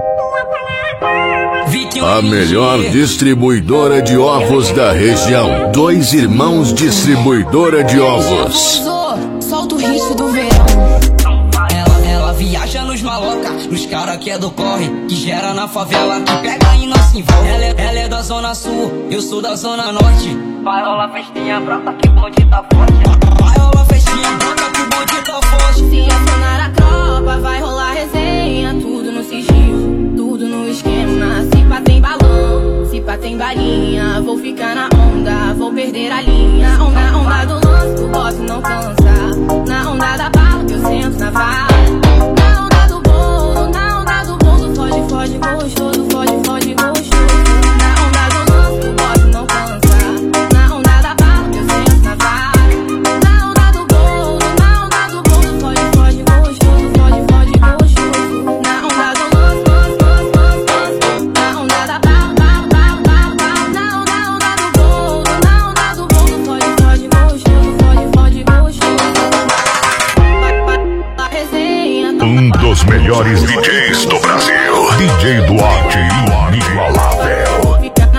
A melhor distribuidora de ovos da região. Dois Irmãos Distribuidora de Ovos. Solta o risco do verão. Ela viaja nos maloca, nos cara que é do corre, que gera na favela, que pega e não se envolve. Ela é da zona sul, eu sou da zona norte. Vai rolar festinha, brota que o bonde tá forte. Vai rolar festinha, brota que o bonde tá forte. Se acionar a tropa, vai rolar resenha. Tudo no sigilo, tudo no esquema. Se pá tem balão, se pá tem balinha. Vou ficar na onda, vou perder a linha. Na onda do lance, o boss não cansa. Na onda da bala, que eu sento na vala. Na onda do bolo, foge, foge, gostoso. Foge, foge, gostoso. Na onda do lance, o boss não cansa. Na onda da bala, que eu sento na vala. Na onda do bolo, foge, foge, gostoso. Foge, foge, gostoso. Na onda do lance, na onda da bala, na onda do bolo, foge, foge, gostoso. Foge, foge, gostoso. Um dos melhores DJs do Brasil, DJ Duarte inigualável.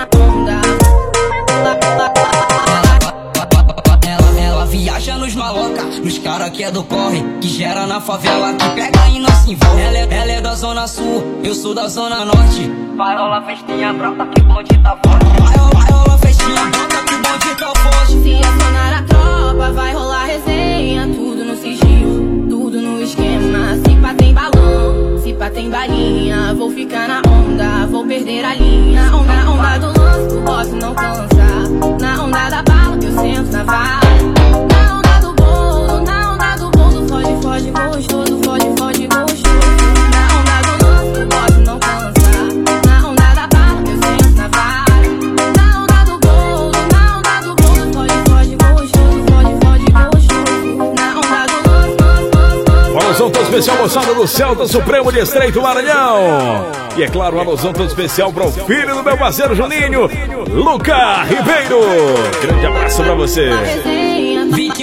Ela viaja nos maloca, nos cara que é do corre, que gera na favela, que pega e não se envolve. Ela é da zona sul, eu sou da zona norte. Vai rolar festinha, brota que o bonde tá forte. Vai rolar festinha, brota que o bonde tá forte. Se acionar a tropa, vai rolar resenha. Tudo no sigilo, tudo no esquema. Se pá tem balão, se pá tem balinha. Vou ficar na onda, vou perder a linha. Na onda do lance, o boss não cansa. Na onda da bala, que eu sento na vala. Na onda do bolo, foge, foge, gostoso. Foge, foge, gostoso. Na onda do lance, o boss não cansa. Na onda da bala, que eu sento na vala. Na onda do bolo, foge, foge, gostoso. Foge, foge, gostoso. Na onda do lance. Uma alusão todo especial, moçada do Celta Supremo de Estreito Maranhão. E é claro, uma alusão todo especial para o filho do meu parceiro Juninho, Luca Ribeiro. Grande abraço pra você.